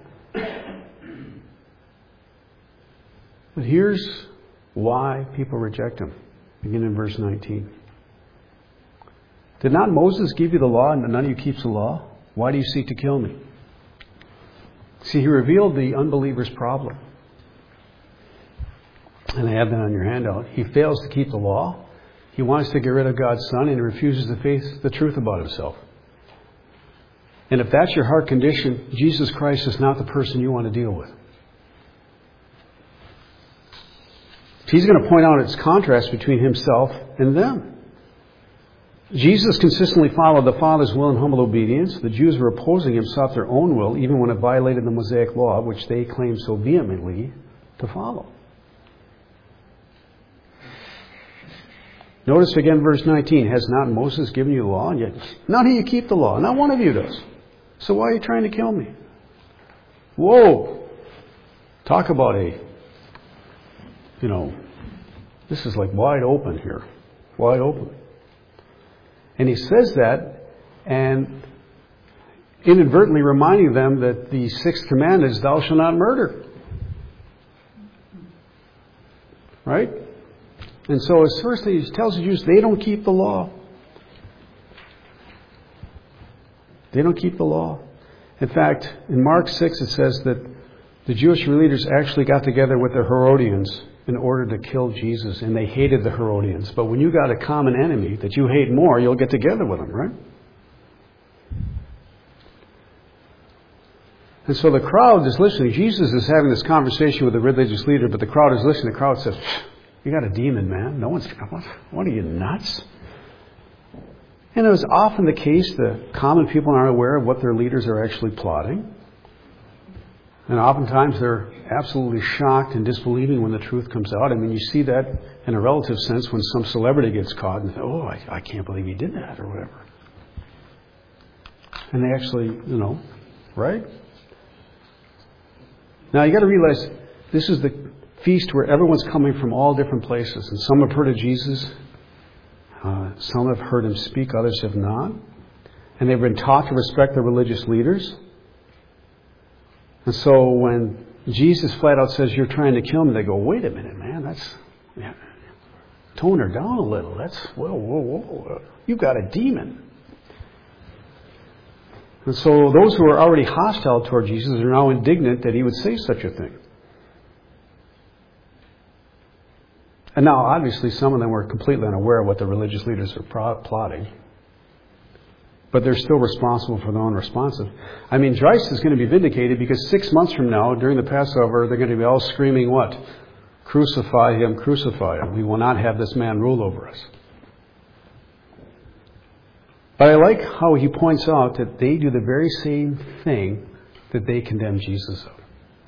[SPEAKER 1] But here's why people reject him. Begin in verse 19. Did not Moses give you the law and none of you keeps the law? Why do you seek to kill me? See, he revealed the unbeliever's problem. And I have that on your handout. He fails to keep the law. He wants to get rid of God's Son and he refuses to face the truth about himself. And if that's your heart condition, Jesus Christ is not the person you want to deal with. He's going to point out its contrast between himself and them. Jesus consistently followed the Father's will in humble obedience. The Jews were opposing him, sought their own will, even when it violated the Mosaic law, which they claimed so vehemently to follow. Notice again verse 19, has not Moses given you the law? And yet none of you keep the law. Not one of you does. So why are you trying to kill me? Whoa! Talk about this is like wide open here. Wide open. And he says that, and inadvertently reminding them that the sixth commandment is, thou shalt not murder. Right? And so his first thing he tells the Jews, they don't keep the law. They don't keep the law. In fact, in Mark 6 it says that the Jewish leaders actually got together with the Herodians in order to kill Jesus, and they hated the Herodians. But when you got a common enemy that you hate more, you'll get together with them, right? And so the crowd is listening. Jesus is having this conversation with the religious leader, but the crowd is listening. The crowd says, you got a demon, man. No one's, what are you, nuts? And it was often the case that common people aren't aware of what their leaders are actually plotting. And oftentimes they're absolutely shocked and disbelieving when the truth comes out. I mean, you see that in a relative sense when some celebrity gets caught and say, oh, I can't believe he did that or whatever. And they actually, right? Now you got to realize this is the feast where everyone's coming from all different places. And some have heard of Jesus. Some have heard him speak. Others have not. And they've been taught to respect their religious leaders. And so when Jesus flat out says, you're trying to kill me, they go, wait a minute, man, tone her down a little. Whoa. You've got a demon. And so those who are already hostile toward Jesus are now indignant that he would say such a thing. And now, obviously, some of them were completely unaware of what the religious leaders are plotting. But they're still responsible for their own responses. I mean, Christ is going to be vindicated because 6 months from now, during the Passover, they're going to be all screaming what? Crucify him, crucify him. We will not have this man rule over us. But I like how he points out that they do the very same thing that they condemn Jesus of.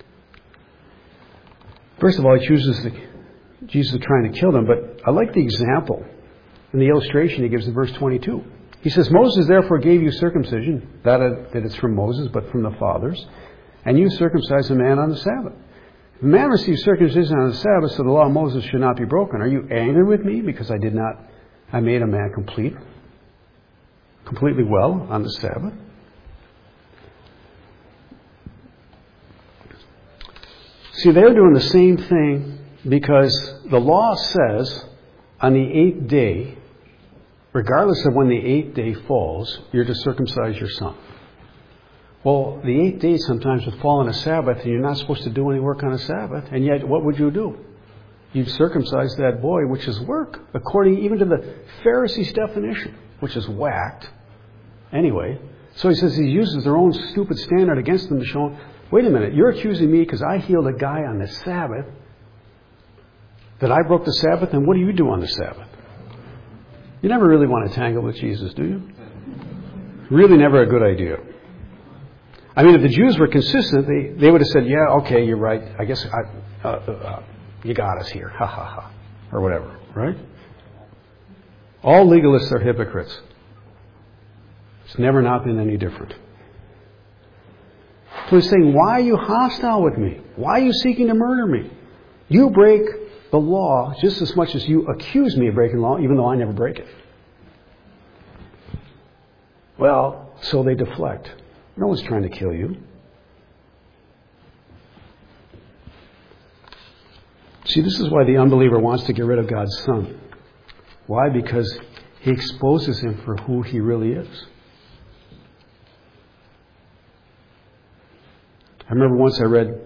[SPEAKER 1] First of all, he chooses Jesus is trying to kill them, but I like the example and the illustration he gives in verse 22. He says, Moses therefore gave you circumcision, that it's from Moses, but from the fathers, and you circumcise a man on the Sabbath. If a man receives circumcision on the Sabbath, so the law of Moses should not be broken. Are you angry with me because I made a man completely well on the Sabbath? See, they're doing the same thing because the law says on the 8th day, regardless of when the 8th day falls, you're to circumcise your son. Well, the 8th day sometimes would fall on a Sabbath, and you're not supposed to do any work on a Sabbath. And yet, what would you do? You'd circumcise that boy, which is work, according even to the Pharisees' definition, which is whacked. Anyway, so he says he uses their own stupid standard against them to show, wait a minute, you're accusing me because I healed a guy on the Sabbath, that I broke the Sabbath, and what do you do on the Sabbath? You never really want to tangle with Jesus, do you? Really never a good idea. I mean, if the Jews were consistent, they would have said, yeah, okay, you're right. I guess you got us here. Ha, ha, ha. Or whatever, right? All legalists are hypocrites. It's never not been any different. So he's saying, why are you hostile with me? Why are you seeking to murder me? You break the law just as much as you accuse me of breaking the law, even though I never break it. Well, so they deflect. No one's trying to kill you. See, this is why the unbeliever wants to get rid of God's Son. Why? Because he exposes him for who he really is. I remember once I read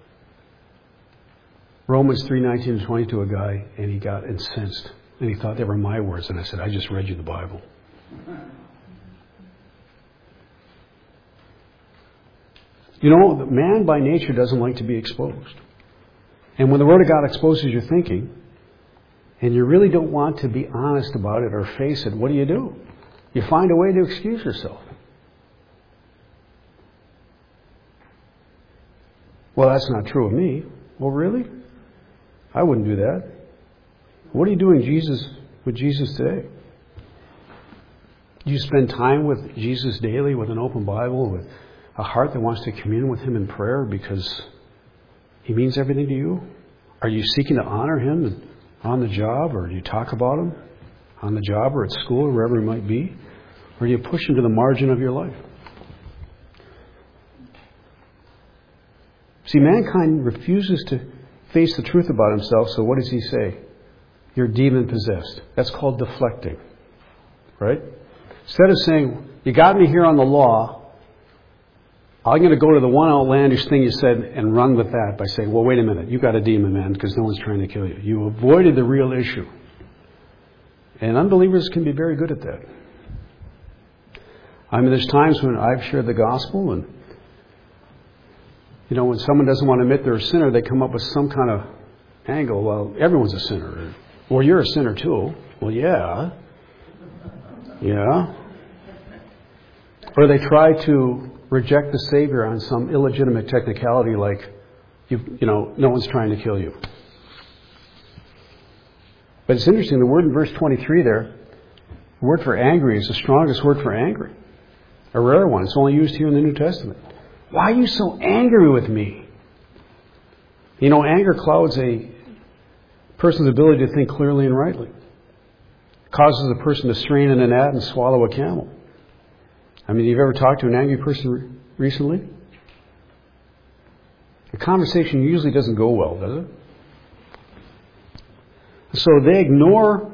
[SPEAKER 1] Romans 3:19-20 to a guy, and he got incensed. And he thought they were my words. And I said, I just read you the Bible. You know, man by nature doesn't like to be exposed. And when the Word of God exposes your thinking, and you really don't want to be honest about it or face it, what do? You find a way to excuse yourself. Well, that's not true of me. Well, really? I wouldn't do that. What are you doing with Jesus today? Do you spend time with Jesus daily with an open Bible, with a heart that wants to commune with Him in prayer because He means everything to you? Are you seeking to honor Him on the job, or do you talk about Him on the job or at school or wherever it might be? Or do you push Him to the margin of your life? See, mankind refuses to face the truth about himself, so what does he say? You're demon-possessed. That's called deflecting. Right? Instead of saying, you got me here on the law, I'm going to go to the one outlandish thing you said and run with that by saying, well, wait a minute, you got a demon, man, because no one's trying to kill you. You avoided the real issue. And unbelievers can be very good at that. I mean, there's times when I've shared the gospel and, you know, when someone doesn't want to admit they're a sinner, they come up with some kind of angle. Well, everyone's a sinner. Well, you're a sinner too. Well, yeah. Yeah. Or they try to reject the Savior on some illegitimate technicality like, no one's trying to kill you. But it's interesting, the word in verse 23 there, the word for angry is the strongest word for angry. A rare one. It's only used here in the New Testament. Why are you so angry with me? You know, anger clouds a person's ability to think clearly and rightly. It causes a person to strain in a gnat and swallow a camel. I mean, you've ever talked to an angry person recently? The conversation usually doesn't go well, does it? So they ignore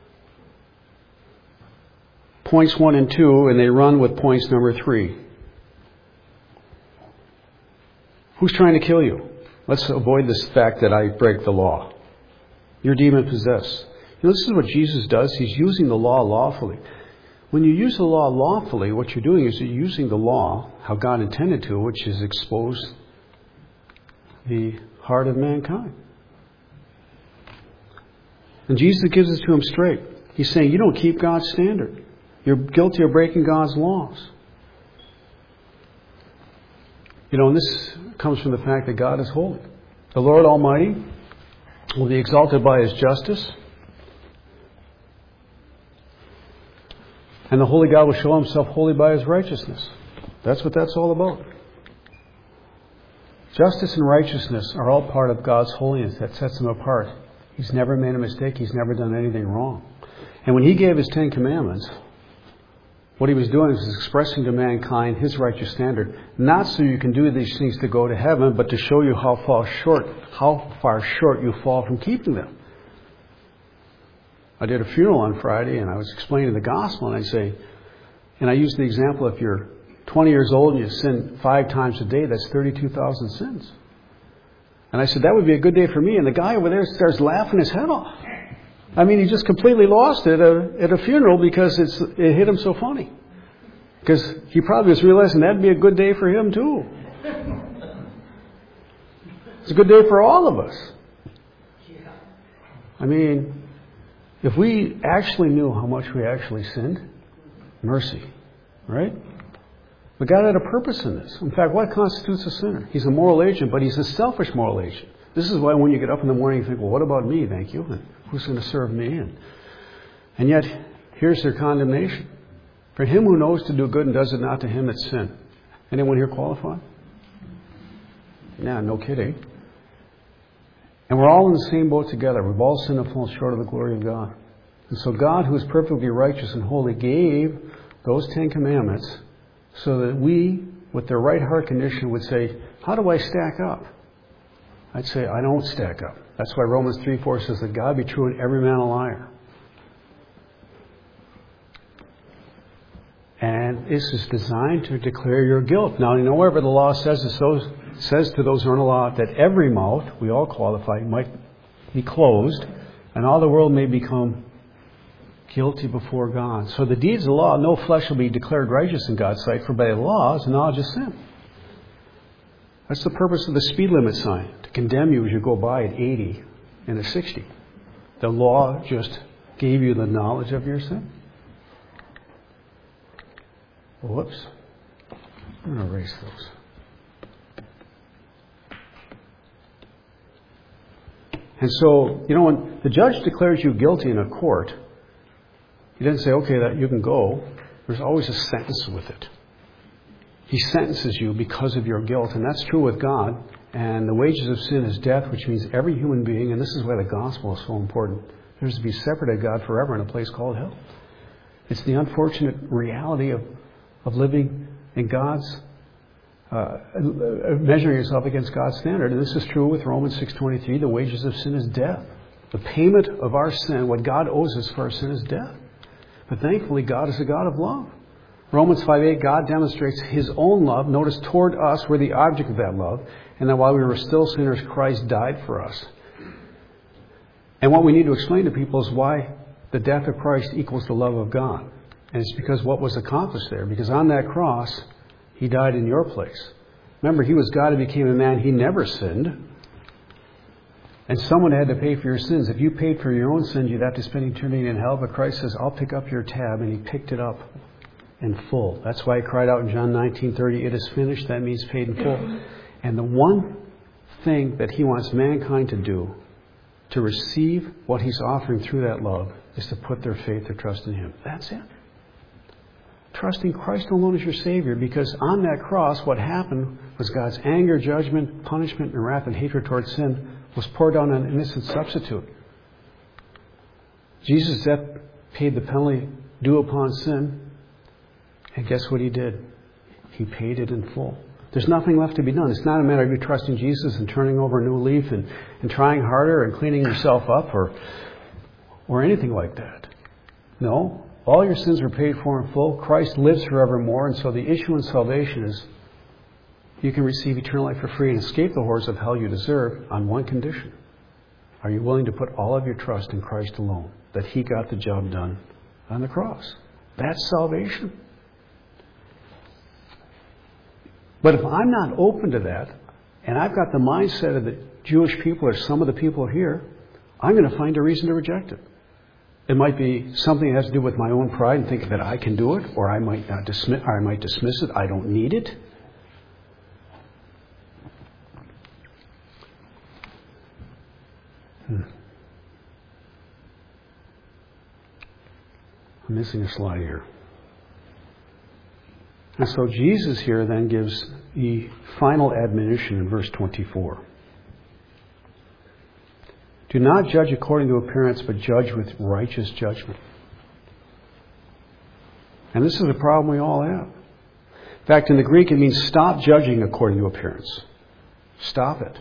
[SPEAKER 1] points 1 and 2 and they run with points number 3. Who's trying to kill you? Let's avoid this fact that I break the law. You're demon-possessed. You know, this is what Jesus does. He's using the law lawfully. When you use the law lawfully, what you're doing is you're using the law how God intended to, which is expose the heart of mankind. And Jesus gives it to him straight. He's saying, you don't keep God's standard. You're guilty of breaking God's laws. You know, and this comes from the fact that God is holy. The Lord Almighty will be exalted by His justice. And the holy God will show Himself holy by His righteousness. That's what that's all about. Justice and righteousness are all part of God's holiness that sets Him apart. He's never made a mistake. He's never done anything wrong. And when He gave His 10 Commandments, what He was doing was expressing to mankind His righteous standard, not so you can do these things to go to heaven, but to show you how far short you fall from keeping them. I did a funeral on Friday, and I was explaining the gospel, and I used the example, if you're 20 years old and you sin 5 times a day, that's 32,000 sins. And I said, that would be a good day for me. And the guy over there starts laughing his head off. I mean, he just completely lost it at a funeral because it hit him so funny. Because he probably was realizing that'd be a good day for him too. It's a good day for all of us. I mean, if we actually knew how much we actually sinned, mercy, right? But God had a purpose in this. In fact, what constitutes a sinner? He's a moral agent, but he's a selfish moral agent. This is why when you get up in the morning you think, well, what about me, thank you? And who's going to serve me? And yet, here's their condemnation. For him who knows to do good and does it not, to him it's sin. Anyone here qualified? Yeah, no kidding. And we're all in the same boat together. We've all sinned and fallen short of the glory of God. And so God, who is perfectly righteous and holy, gave those 10 Commandments so that we, with their right heart condition, would say, how do I stack up? I'd say, I don't stack up. That's why Romans 3:4 says that God be true and every man a liar. And this is designed to declare your guilt. Now, wherever the law says to those who are in the law that every mouth, we all qualify, might be closed, and all the world may become guilty before God. So the deeds of the law, no flesh will be declared righteous in God's sight, for by the law is the knowledge of sin. That's the purpose of the speed limit sign, to condemn you as you go by at 80 and at 60. The law just gave you the knowledge of your sin. Whoops. I'm going to erase those. And so, when the judge declares you guilty in a court, he doesn't say, okay, that you can go. There's always a sentence with it. He sentences you because of your guilt, and that's true with God. And the wages of sin is death, which means every human being, and this is why the gospel is so important, there's to be separated God forever in a place called hell. It's the unfortunate reality of living in God's, measuring yourself against God's standard. And this is true with Romans 6:23. The wages of sin is death. The payment of our sin, what God owes us for our sin, is death. But thankfully, God is a God of love. Romans 5:8, God demonstrates His own love. Notice, toward us, we're the object of that love. And that while we were still sinners, Christ died for us. And what we need to explain to people is why the death of Christ equals the love of God. And it's because what was accomplished there. Because on that cross, He died in your place. Remember, He was God who became a man. He never sinned. And someone had to pay for your sins. If you paid for your own sins, you'd have to spend eternity in hell. But Christ says, I'll pick up your tab. And He picked it up in full. That's why He cried out in John 19:30, it is finished. That means paid in full. And the one thing that He wants mankind to do to receive what He's offering through that love is to put their faith or trust in Him. That's it. Trusting Christ alone as your Savior, because on that cross what happened was God's anger, judgment, punishment, and wrath and hatred towards sin was poured out on an innocent substitute. Jesus' death paid the penalty due upon sin, and guess what He did? He paid it in full. There's nothing left to be done. It's not a matter of you trusting Jesus and turning over a new leaf and trying harder and cleaning yourself up or anything like that. No. All your sins were paid for in full. Christ lives forevermore. And so the issue in salvation is you can receive eternal life for free and escape the horrors of hell you deserve on one condition. Are you willing to put all of your trust in Christ alone? That He got the job done on the cross. That's salvation. But if I'm not open to that, and I've got the mindset of the Jewish people or some of the people here, I'm going to find a reason to reject it. It might be something that has to do with my own pride and thinking that I can do it, or I might dismiss it. I don't need it. I'm missing a slide here. And so Jesus here then gives the final admonition in verse 24. Do not judge according to appearance, but judge with righteous judgment. And this is a problem we all have. In fact, in the Greek, it means stop judging according to appearance. Stop it.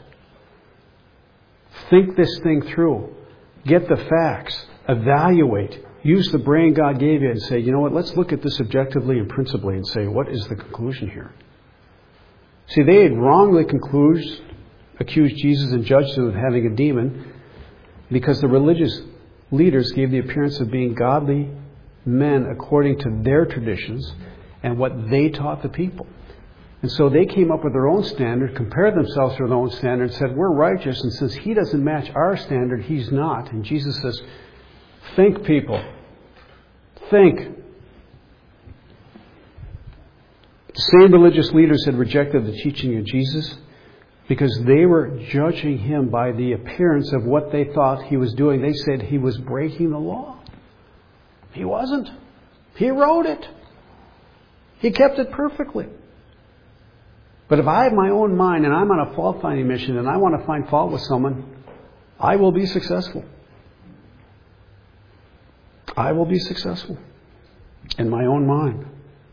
[SPEAKER 1] Think this thing through. Get the facts. Evaluate. Use the brain God gave you and say, you know what, let's look at this objectively and principally and say, what is the conclusion here? See, they had wrongly accused Jesus and judged Him of having a demon because the religious leaders gave the appearance of being godly men according to their traditions and what they taught the people. And so they came up with their own standard, compared themselves to their own standard, and said, we're righteous, and since He doesn't match our standard, He's not. And Jesus says, think, people. Think. The same religious leaders had rejected the teaching of Jesus because they were judging Him by the appearance of what they thought He was doing. They said He was breaking the law. He wasn't. He wrote it. He kept it perfectly. But if I have my own mind and I'm on a fault-finding mission and I want to find fault with someone, I will be successful. I will be successful in my own mind.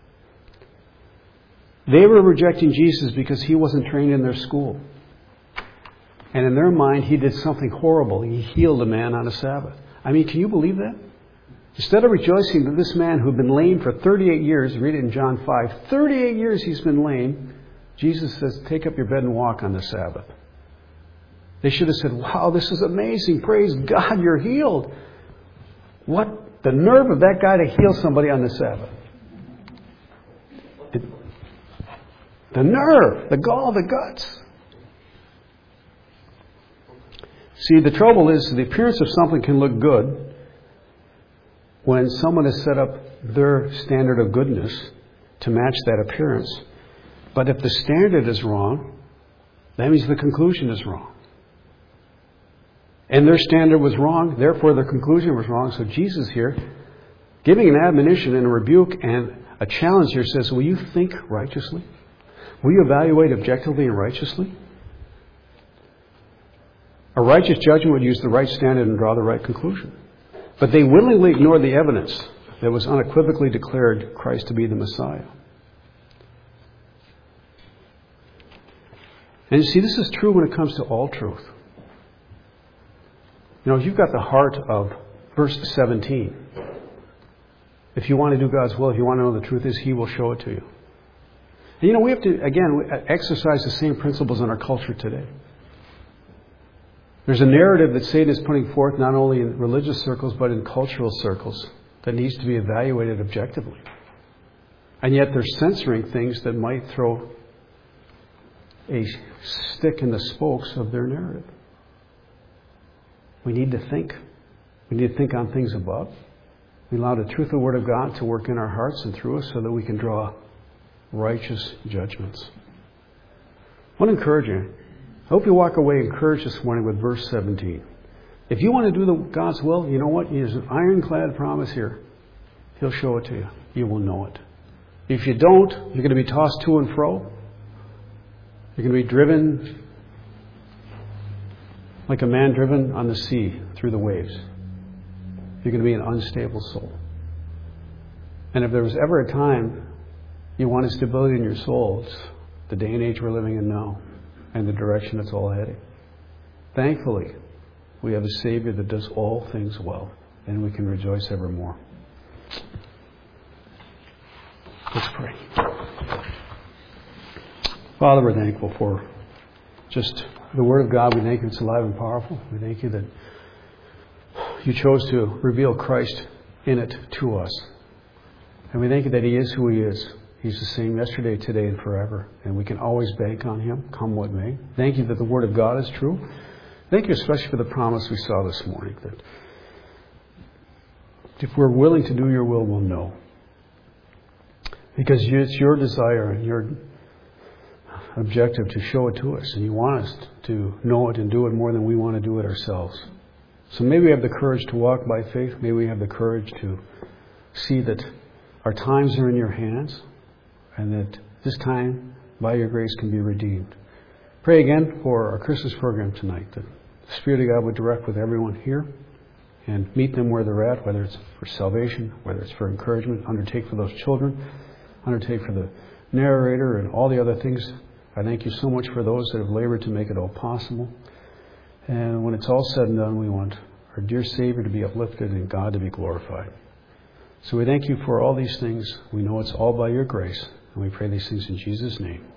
[SPEAKER 1] They were rejecting Jesus because He wasn't trained in their school. And in their mind, He did something horrible. He healed a man on a Sabbath. I mean, can you believe that? Instead of rejoicing that this man who'd been lame for 38 years, read it in John 5, 38 years he's been lame, Jesus says, take up your bed and walk on the Sabbath. They should have said, wow, this is amazing. Praise God, you're healed. What? The nerve of that guy to heal somebody on the Sabbath. The nerve, the gall, the guts. See, the trouble is the appearance of something can look good when someone has set up their standard of goodness to match that appearance. But if the standard is wrong, that means the conclusion is wrong. And their standard was wrong, therefore their conclusion was wrong. So Jesus here, giving an admonition and a rebuke and a challenge here, says, will you think righteously? Will you evaluate objectively and righteously? A righteous judgment would use the right standard and draw the right conclusion. But they willingly ignored the evidence that was unequivocally declared Christ to be the Messiah. And you see, this is true when it comes to all truth. You know, if you've got the heart of verse 17, if you want to do God's will, if you want to know the truth is, He will show it to you. And you know, we have to, again, exercise the same principles in our culture today. There's a narrative that Satan is putting forth not only in religious circles but in cultural circles that needs to be evaluated objectively. And yet they're censoring things that might throw a stick in the spokes of their narrative. We need to think. We need to think on things above. We allow the truth of the Word of God to work in our hearts and through us so that we can draw righteous judgments. I want to encourage you. I hope you walk away encouraged this morning with verse 17. If you want to do God's will, you know what? There's an ironclad promise here. He'll show it to you. You will know it. If you don't, you're going to be tossed to and fro. You're going to be driven like a man driven on the sea through the waves. You're going to be an unstable soul. And if there was ever a time you wanted stability in your soul, it's the day and age we're living in now and the direction it's all heading. Thankfully, we have a Savior that does all things well, and we can rejoice evermore. Let's pray. Father, we're thankful for just the Word of God. We thank you it's alive and powerful. We thank you that you chose to reveal Christ in it to us. And we thank you that He is who He is. He's the same yesterday, today, and forever. And we can always bank on Him, come what may. Thank you that the Word of God is true. Thank you especially for the promise we saw this morning, that if we're willing to do your will, we'll know. Because it's your desire and your objective to show it to us. And you want us to know it and do it more than we want to do it ourselves. So may we have the courage to walk by faith. May we have the courage to see that our times are in your hands and that this time, by your grace, can be redeemed. Pray again for our Christmas program tonight, that the Spirit of God would direct with everyone here and meet them where they're at, whether it's for salvation, whether it's for encouragement, undertake for those children, undertake for the narrator and all the other things. I thank you so much for those that have labored to make it all possible. And when it's all said and done, we want our dear Savior to be uplifted and God to be glorified. So we thank you for all these things. We know it's all by your grace. And we pray these things in Jesus' name.